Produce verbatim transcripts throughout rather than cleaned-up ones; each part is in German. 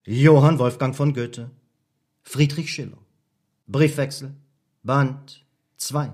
Johann Wolfgang von Goethe, Friedrich Schiller, Briefwechsel, Band zwei.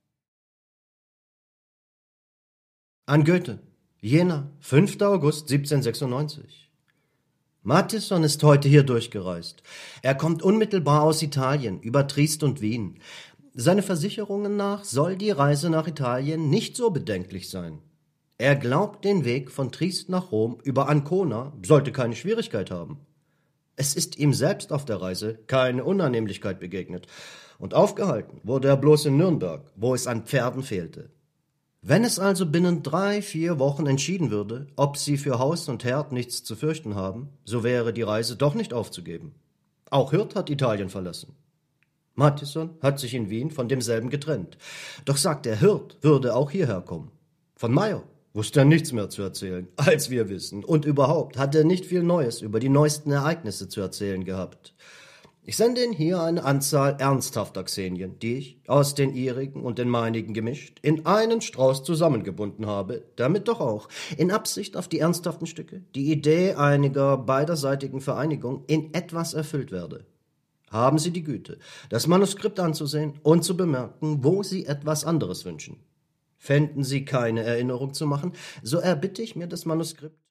An Goethe, Jena, fünfter August siebzehnhundertsechsundneunzig. Mattisson ist heute hier durchgereist. Er kommt unmittelbar aus Italien, über Triest und Wien. Seine Versicherungen nach soll die Reise nach Italien nicht so bedenklich sein. Er glaubt, den Weg von Triest nach Rom über Ancona sollte keine Schwierigkeit haben. Es ist ihm selbst auf der Reise keine Unannehmlichkeit begegnet, und aufgehalten wurde er bloß in Nürnberg, wo es an Pferden fehlte. Wenn es also binnen drei, vier Wochen entschieden würde, ob sie für Haus und Herd nichts zu fürchten haben, so wäre die Reise doch nicht aufzugeben. Auch Hirt hat Italien verlassen. Mattisson hat sich in Wien von demselben getrennt. Doch sagt er, Hirt würde auch hierher kommen. Von Meyer wusste er nichts mehr zu erzählen, als wir wissen. Und überhaupt hat er nicht viel Neues über die neuesten Ereignisse zu erzählen gehabt. Ich sende Ihnen hier eine Anzahl ernsthafter Xenien, die ich, aus den ihrigen und den meinigen gemischt, in einen Strauß zusammengebunden habe, damit doch auch, in Absicht auf die ernsthaften Stücke, die Idee einiger beiderseitigen Vereinigung in etwas erfüllt werde. Haben Sie die Güte, das Manuskript anzusehen und zu bemerken, wo Sie etwas anderes wünschen. Fänden Sie keine Erinnerung zu machen, so erbitte ich mir das Manuskript